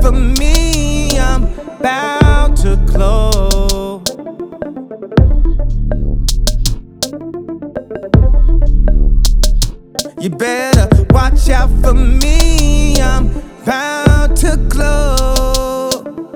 for me, I'm bound to glow. You better watch out for me, I'm bound to glow.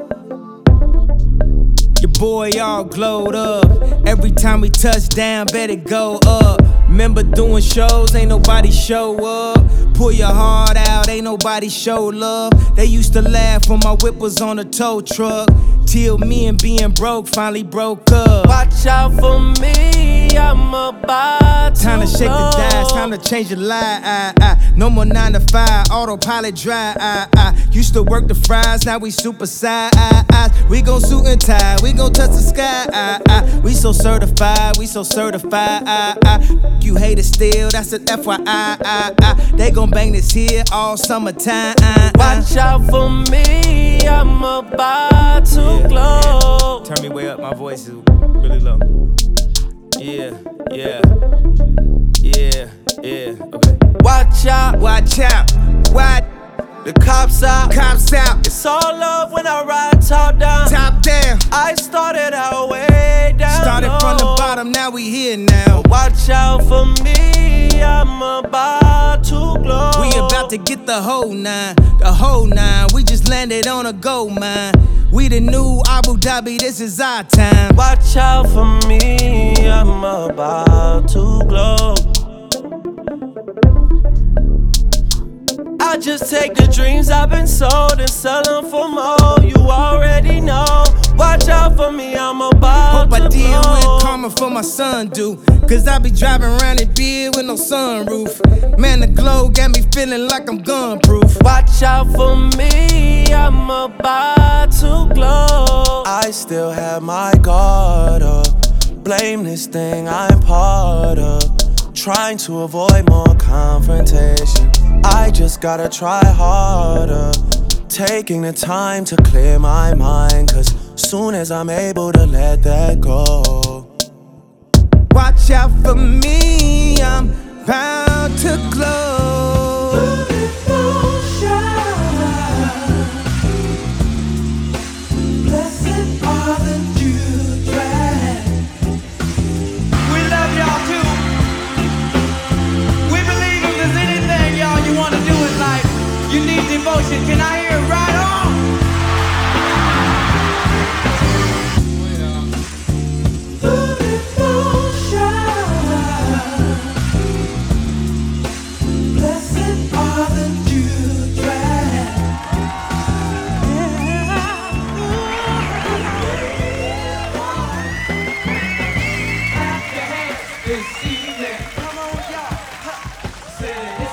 Your boy all glowed up. Every time we touch down, better go up. Remember doing shows, ain't nobody show up. Pull your heart out, ain't nobody show love. They used to laugh when my whip was on a tow truck. Till me and being broke finally broke up. Watch out for me, I'm about to Time to shake the dice, time to change your life. No more 9 to 5, autopilot drive. Used to work the fries, now we super size. We gon' suit and tie, we gon' touch the sky. We so certified, we so certified. You hate it still, that's an FYI. They gon' bang this here all summertime. Watch out for me, I'm about to glow. Turn me way up, my voice is really low. Yeah, okay. Watch out, Watch out, watch. the cops out. Cops out, It's all love when I ride top down. top down. I started out way down Started low. from the bottom, now we here now. Watch out for me, I'm about to glow. We about to get the whole nine, We just landed on a gold mine. We the new Abu Dhabi, this is our time. Watch out for me, I'm about to glow. I just take the dreams I've been sold and sell them for more. You already know. Watch out for me, I'm about Hope I to deal blow. with karma for my son, do. Cause I be driving around in beard with no sunroof. Man, the glow got me feeling like I'm gun-proof. Watch out for me, I'm about to glow. I still have my guard up. Blame this thing I'm part of. Trying to avoid more confrontation. I just gotta try harder. Taking the time to clear my mind. Cause soon as I'm able to let that go. Watch out for me, I'm bound to glow. Blessed are the dewdrops. We love y'all too. We believe if there's anything, y'all, you want to do in life, you need devotion. Can I hear it right on? Blessed are the dewdrops. Clap your hands this evening. Come on, y'all. Say it.